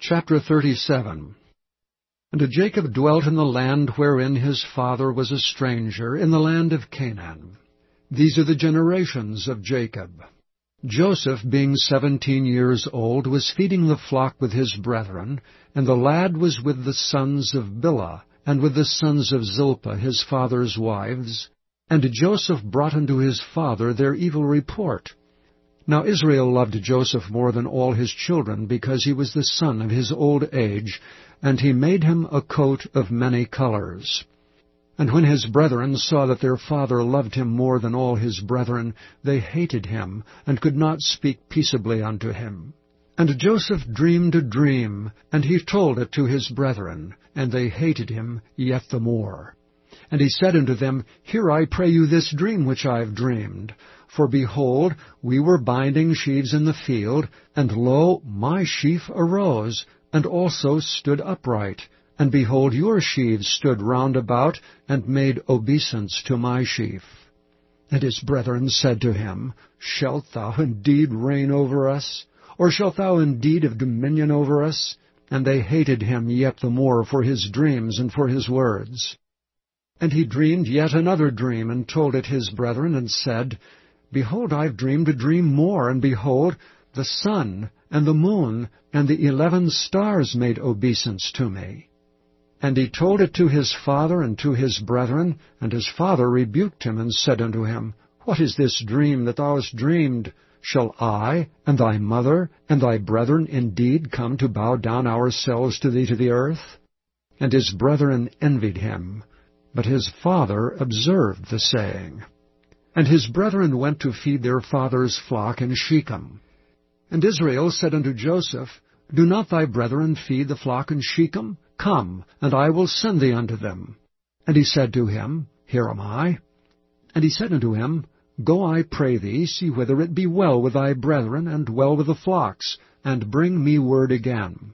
Chapter 37. And Jacob dwelt in the land wherein his father was a stranger, in the land of Canaan. These are the generations of Jacob. Joseph, being 17 years old, was feeding the flock with his brethren, and the lad was with the sons of Bilhah, and with the sons of Zilpah his father's wives. And Joseph brought unto his father their evil report. Now Israel loved Joseph more than all his children, because he was the son of his old age, and he made him a coat of many colors. And when his brethren saw that their father loved him more than all his brethren, they hated him, and could not speak peaceably unto him. And Joseph dreamed a dream, and he told it to his brethren, and they hated him yet the more. And he said unto them, Hear, I pray you, this dream which I have dreamed. For behold, we were binding sheaves in the field, and lo, my sheaf arose, and also stood upright. And behold, your sheaves stood round about, and made obeisance to my sheaf. And his brethren said to him, Shalt thou indeed reign over us? Or shalt thou indeed have dominion over us? And they hated him yet the more for his dreams and for his words. And he dreamed yet another dream, and told it his brethren, and said, Behold, I have dreamed a dream more, and behold, the sun, and the moon, and the 11 stars made obeisance to me. And he told it to his father and to his brethren, and his father rebuked him, and said unto him, What is this dream that thou hast dreamed? Shall I, and thy mother, and thy brethren indeed come to bow down ourselves to thee to the earth? And his brethren envied him, but his father observed the saying. And his brethren went to feed their father's flock in Shechem. And Israel said unto Joseph, Do not thy brethren feed the flock in Shechem? Come, and I will send thee unto them. And he said to him, Here am I. And he said unto him, Go, I pray thee, see whether it be well with thy brethren, and well with the flocks, and bring me word again.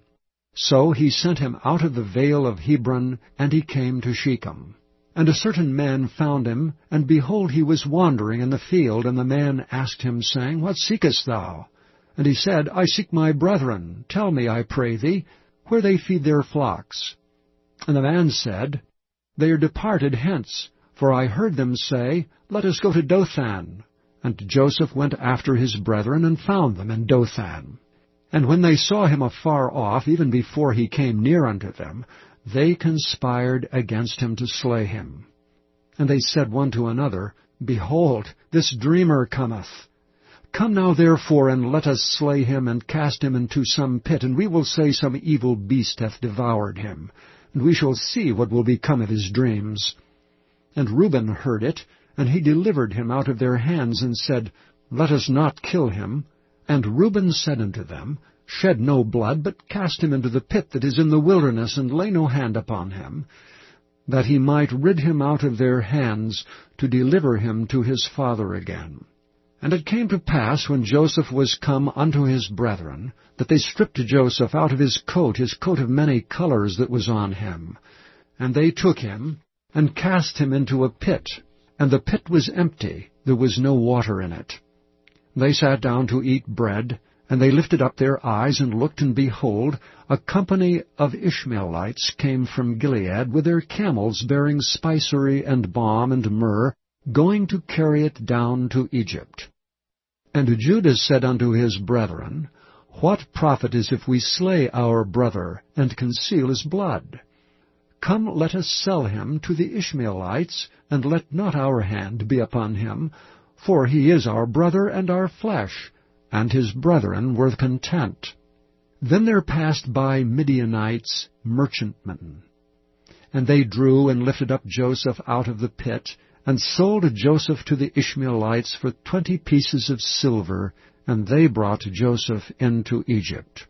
So he sent him out of the vale of Hebron, and he came to Shechem. And a certain man found him, and behold, he was wandering in the field, and the man asked him, saying, What seekest thou? And he said, I seek my brethren. Tell me, I pray thee, where they feed their flocks. And the man said, They are departed hence, for I heard them say, Let us go to Dothan. And Joseph went after his brethren, and found them in Dothan. And when they saw him afar off, even before he came near unto them, they conspired against him to slay him. And they said one to another, Behold, this dreamer cometh. Come now therefore, and let us slay him, and cast him into some pit, and we will say some evil beast hath devoured him, and we shall see what will become of his dreams. And Reuben heard it, and he delivered him out of their hands, and said, Let us not kill him. And Reuben said unto them, Shed no blood, but cast him into the pit that is in the wilderness, and lay no hand upon him, that he might rid him out of their hands, to deliver him to his father again. And it came to pass, when Joseph was come unto his brethren, that they stripped Joseph out of his coat of many colors that was on him. And they took him, and cast him into a pit, and the pit was empty, there was no water in it. They sat down to eat bread, and they lifted up their eyes, and looked, and behold, a company of Ishmaelites came from Gilead with their camels bearing spicery and balm and myrrh, going to carry it down to Egypt. And Judah said unto his brethren, What profit is if we slay our brother, and conceal his blood? Come, let us sell him to the Ishmaelites, and let not our hand be upon him, for he is our brother and our flesh. And his brethren were content. Then there passed by Midianites, merchantmen. And they drew and lifted up Joseph out of the pit, and sold Joseph to the Ishmaelites for 20 pieces of silver, and they brought Joseph into Egypt.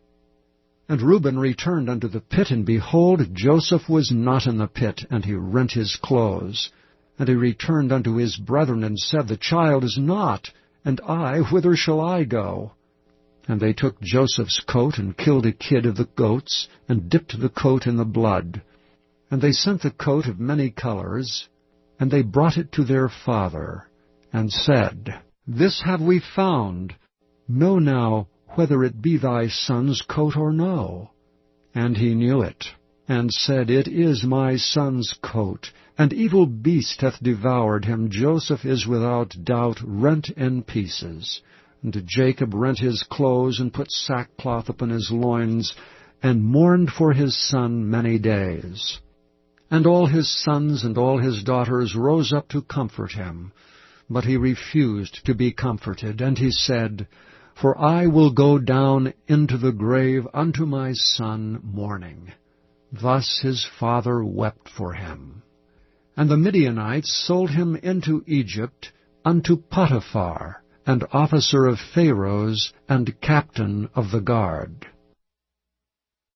And Reuben returned unto the pit, and behold, Joseph was not in the pit, and he rent his clothes. And he returned unto his brethren, and said, The child is not, and I, whither shall I go? And they took Joseph's coat, and killed a kid of the goats, and dipped the coat in the blood. And they sent the coat of many colors, and they brought it to their father, and said, This have we found. Know now whether it be thy son's coat or no. And he knew it, and said, It is my son's coat. An evil beast hath devoured him. Joseph is without doubt rent in pieces. And Jacob rent his clothes, and put sackcloth upon his loins, and mourned for his son many days. And all his sons and all his daughters rose up to comfort him. But he refused to be comforted, and he said, For I will go down into the grave unto my son mourning. Thus his father wept for him. And the Midianites sold him into Egypt unto Potiphar, an officer of Pharaoh's, and captain of the guard.